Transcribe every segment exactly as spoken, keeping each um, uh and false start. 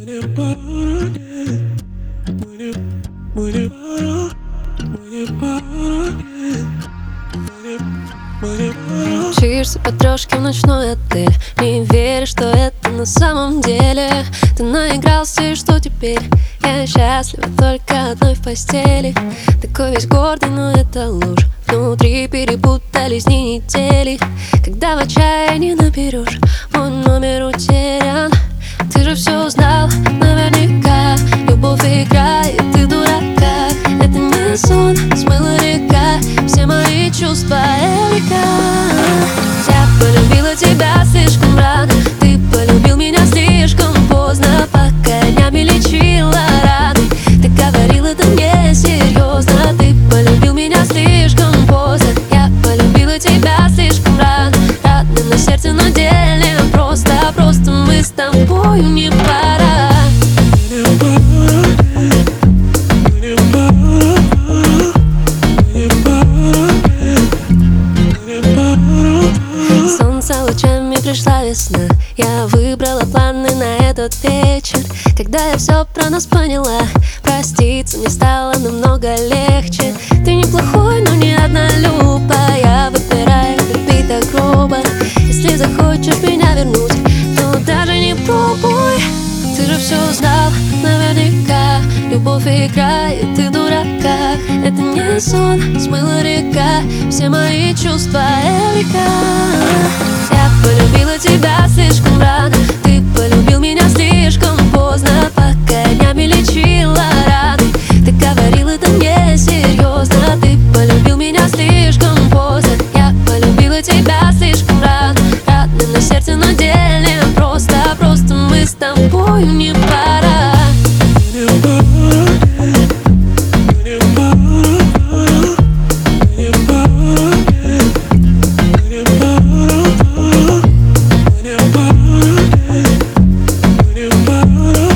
не пара, нет. Мы не, мы не пара, мы не пара, нет. Мы не, мы не пара. Мчишься по трошке в ночной отель, не веришь, что это на самом деле. Ты наигрался, и что теперь? Я счастлива только одной в постели. Такой весь гордый, но это ложь. Внутри перепутались дни недели. Когда в отчаянии наберешь, мой номер утерян. Ты же все знал наверняка. Любовь играет, ты дурака. Это не сон, смыла река. Все мои чувства эврика. Я полюбила тебя слишком рано. Ты полюбил меня слишком поздно. Пока днями лечила раны. Ты говорил, это не серьезно. Ты полюбил меня слишком поздно. Я полюбила тебя слишком рано. Рано на сердце, но деле просто. Просто мы с тобою не пара. Мы не пара, нет. Мы не пара, мы не пара, нет. Мы не пара. Солнце лучами пришла весна. Я выбрала планы на этот вечер. Когда я все про нас поняла, проститься мне стало намного легче. Ты неплохой, но не однолюбая. Я выбираю любить так грубо. Если захочешь меня вернуть, то даже не пробуй. Ты же все знал наверняка. Любовь играет, ты дурака. Это не сон, смыла река. Все мои чувства эврика. Я полюбила тебя слишком рано. Ты полюбил меня слишком поздно. Пока днями лечила раны. Ты говорил, это не серьезно. Ты полюбил меня слишком поздно. Я полюбила тебя слишком рано. Рано на сердце, но деле просто. Просто мы с тобою не пара. Мы не пара, нет. Мы не пара, мы не пара, нет. Мы не пара, мы не пара, нет. Мы не пара,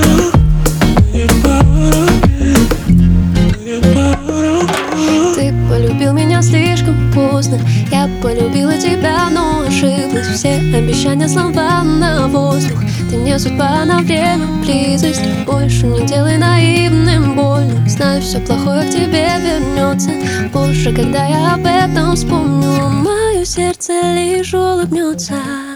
мы не пара, нет. Мы не пара. Ты полюбил меня слишком поздно. Я полюбила тебя, но ошиблась. Все обещания слова на воздух. Ты не судьба на время, близость. Больше не делай наивным больно. Знаю, все плохое к тебе вернется. Позже, когда я об этом вспомню, мое сердце лишь улыбнется.